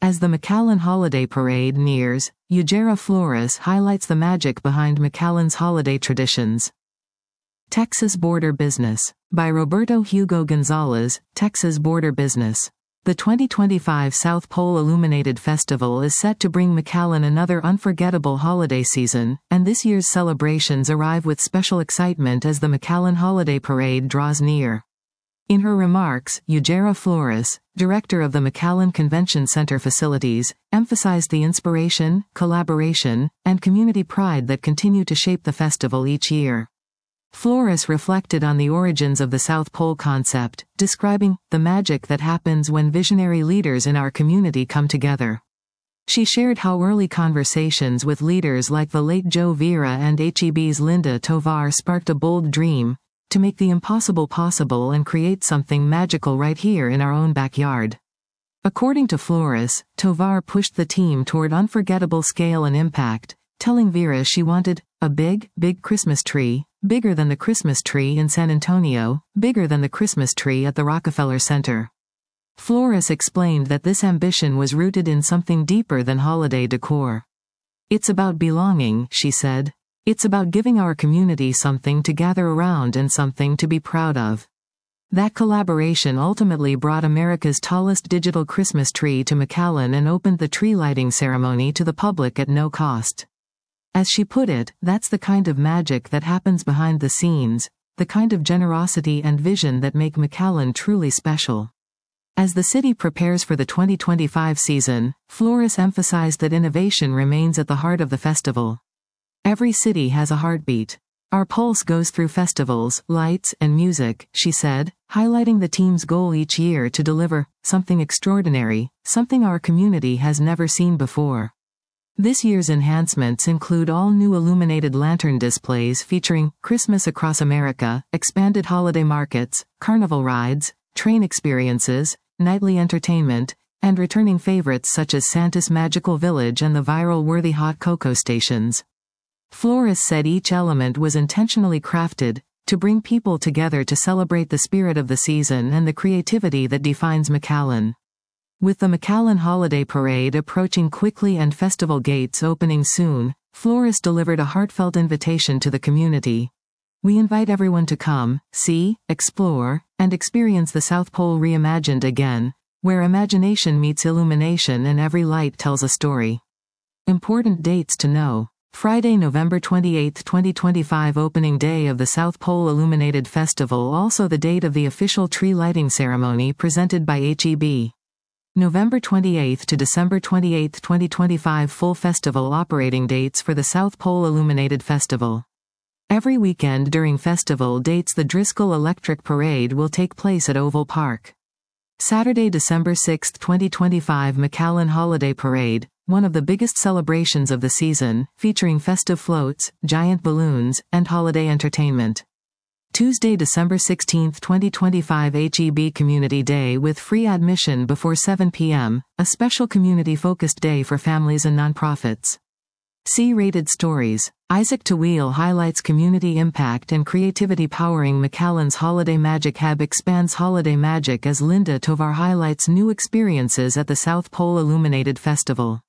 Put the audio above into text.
As the Macallan Holiday Parade nears, Yujera Flores highlights the magic behind Macallan's holiday traditions. Texas Border Business. By Roberto Hugo Gonzalez, Texas Border Business. The 2025 South Pole Illuminated Festival is set to bring Macallan another unforgettable holiday season, and this year's celebrations arrive with special excitement as the Macallan Holiday Parade draws near. In her remarks, Yujera Flores, director of the Macallan Convention Center facilities, emphasized the inspiration, collaboration, and community pride that continue to shape the festival each year. Flores reflected on the origins of the South Pole concept, describing the magic that happens when visionary leaders in our community come together. She shared how early conversations with leaders like the late Joe Vera and HEB's Linda Tovar sparked a bold dream to make the impossible possible and create something magical right here in our own backyard. According to Flores, Tovar pushed the team toward unforgettable scale and impact, telling Vera she wanted a big Christmas tree, bigger than the Christmas tree in San Antonio, bigger than the Christmas tree at the Rockefeller Center. Flores explained that this ambition was rooted in something deeper than holiday decor. "It's about belonging," she said. "It's about giving our community something to gather around and something to be proud of." That collaboration ultimately brought America's tallest digital Christmas tree to Macallan and opened the tree lighting ceremony to the public at no cost. As she put it, that's the kind of magic that happens behind the scenes, the kind of generosity and vision that make Macallan truly special. As the city prepares for the 2025 season, Flores emphasized that innovation remains at the heart of the festival. "Every city has a heartbeat. Our pulse goes through festivals, lights, and music," she said, highlighting the team's goal each year to deliver something extraordinary, something our community has never seen before. This year's enhancements include all new illuminated lantern displays featuring Christmas Across America, expanded holiday markets, carnival rides, train experiences, nightly entertainment, and returning favorites such as Santa's Magical Village and the viral Worthy Hot Cocoa stations. Flores said each element was intentionally crafted to bring people together to celebrate the spirit of the season and the creativity that defines Macallan. With the Macallan Holiday Parade approaching quickly and festival gates opening soon, Flores delivered a heartfelt invitation to the community. "We invite everyone to come, see, explore, and experience the South Pole reimagined again, where imagination meets illumination and every light tells a story." Important dates to know. Friday, November 28, 2025, opening day of the South Pole Illuminated Festival, also the date of the official tree lighting ceremony presented by HEB. November 28 to December 28, 2025, full festival operating dates for the South Pole Illuminated Festival. Every weekend during festival dates the Driscoll Electric Parade will take place at Oval Park. Saturday, December 6, 2025, Macallan Holiday Parade, one of the biggest celebrations of the season, featuring festive floats, giant balloons, and holiday entertainment. Tuesday, December 16, 2025, HEB Community Day with free admission before 7 p.m., a special community-focused day for families and nonprofits. C-rated stories. Isaac Tawil highlights community impact and creativity powering Macallan's Holiday Magic. Hub expands holiday magic as Linda Tovar highlights new experiences at the South Pole Illuminated Festival.